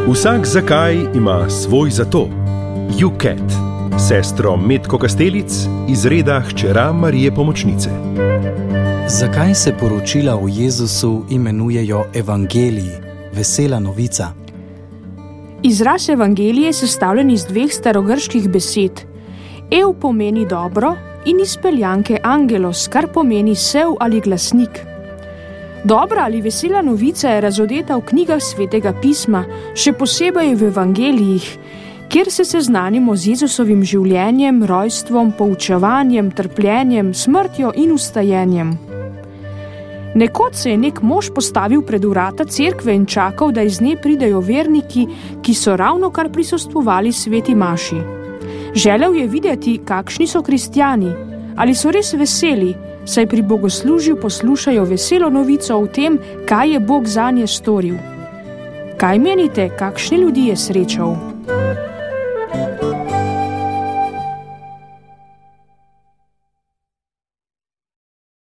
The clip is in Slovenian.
Vsak zakaj ima svoj zato. UCAT, sestro Metko Kastelic iz reda hčera Marije Pomočnice. Zakaj se poročila o Jezusu imenujejo evangeliji, vesela novica? Izraz evangelije je sestavljen iz dveh starogrških besed. Eu pomeni dobro in izpeljanke angelos, kar pomeni sev ali glasnik. Dobra ali vesela novica je razodeta v knjigah Svetega pisma, še posebej v evangelijih, kjer se seznanimo z Jezusovim življenjem, rojstvom, poučevanjem, trpljenjem, smrtjo in vstajenjem. Nekoč se je nek mož postavil pred vrata cerkve in čakal, da iz nje pridejo verniki, ki so ravnokar prisostvovali sveti maši. Želel je videti, kakšni so kristjani, ali so res veseli, saj pri bogoslužju poslušajo veselo novico o tem, kaj je Bog zanje storil. Kaj menite, kakšne ljudi je srečal?